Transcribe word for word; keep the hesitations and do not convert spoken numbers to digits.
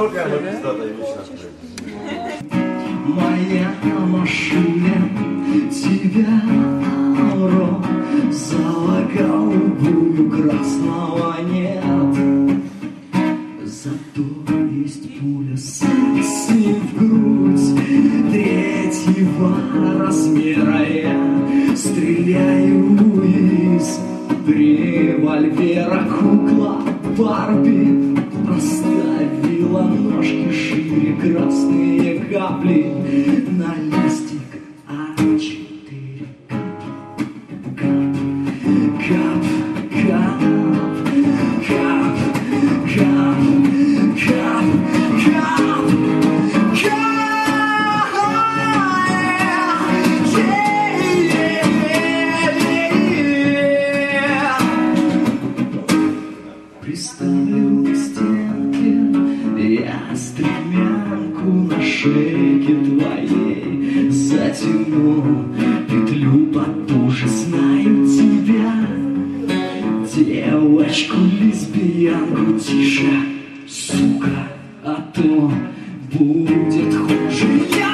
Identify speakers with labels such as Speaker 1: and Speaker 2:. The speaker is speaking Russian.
Speaker 1: Только мы пиздатая вечно.
Speaker 2: Моя машина тебя ро за голубую красного нет. Зато есть пуля секси в грудь третьего размера. Я стреляю из револьвера. Кукла Барби расставила ножки шире, красные капли на листик а четыре. Кап, кап, кап, кап, кап, кап, кап, приставлю к стенке я стремянку на шейке твоей, затяну петлю потуже. Знаю тебя, девочку лесбиянку, тише, сука, а то будет хуже. Я